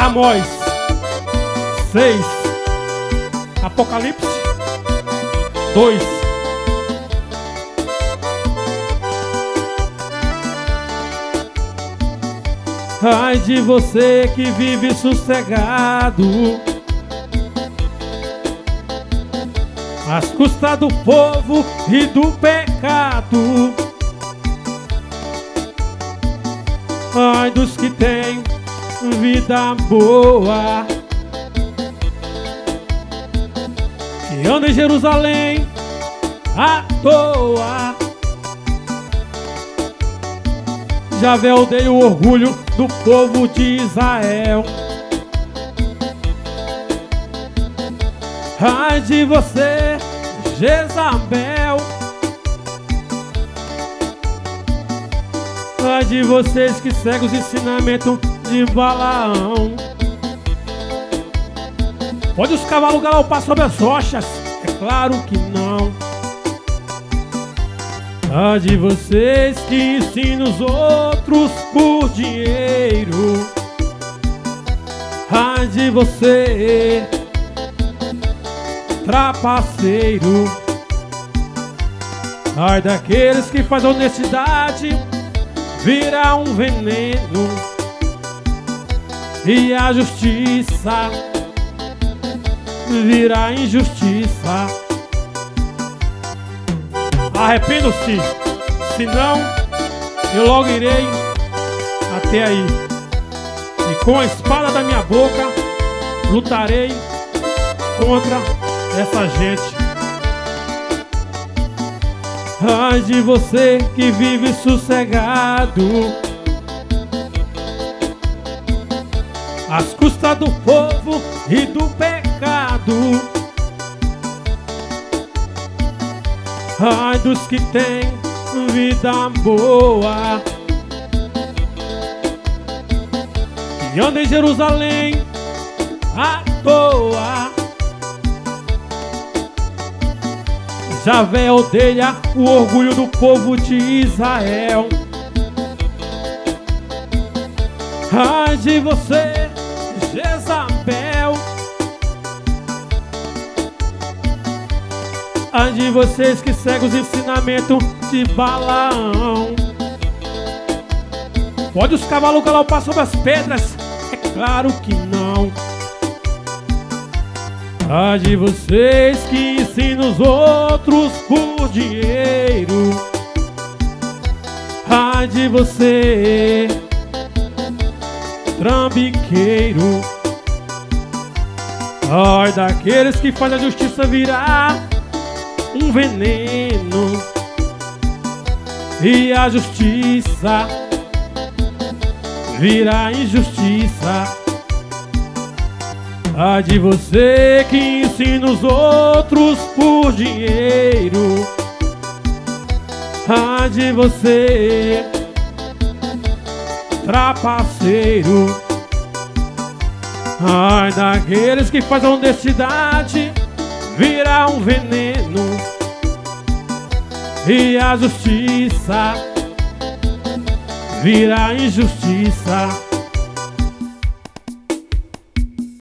Amós 6, Apocalipse 2. Ai de você que vive sossegado às custas do povo e do pecado. Ai dos que têm vida boa, que andam em Jerusalém à toa. Javé odeia o orgulho do povo de Israel. Ai de você, Jezabel. Ai de vocês que seguem os ensinamentos de Balaão. Pode os cavalos galopar sobre as rochas? É claro que não. Ai de vocês que ensinam os outros por dinheiro. Ai de você, trapaceiro. Ai daqueles que fazem honestidade virar um veneno, e a justiça virar injustiça. Arrependo-se, senão eu logo irei até aí, e com a espada da minha boca lutarei contra essa gente. Ai de você que vive sossegado às custas do povo e do pecado. Ai dos que têm vida boa, que andam em Jerusalém à toa. Javé odeia o orgulho do povo de Israel. Ai de você, Jezabel. Ai de vocês que seguem os ensinamentos de Balaão. Pode os cavalos galopar sobre as pedras? É claro que não. Ai de vocês que ensinam os outros por dinheiro. Ai de você, trambiqueiro. Ai daqueles que fazem a justiça virar um veneno, e a justiça virar injustiça. Ai de você que ensina os outros por dinheiro. Ai de você, trapaceiro. Ai daqueles que fazem a honestidade virar um veneno, e a justiça virar injustiça.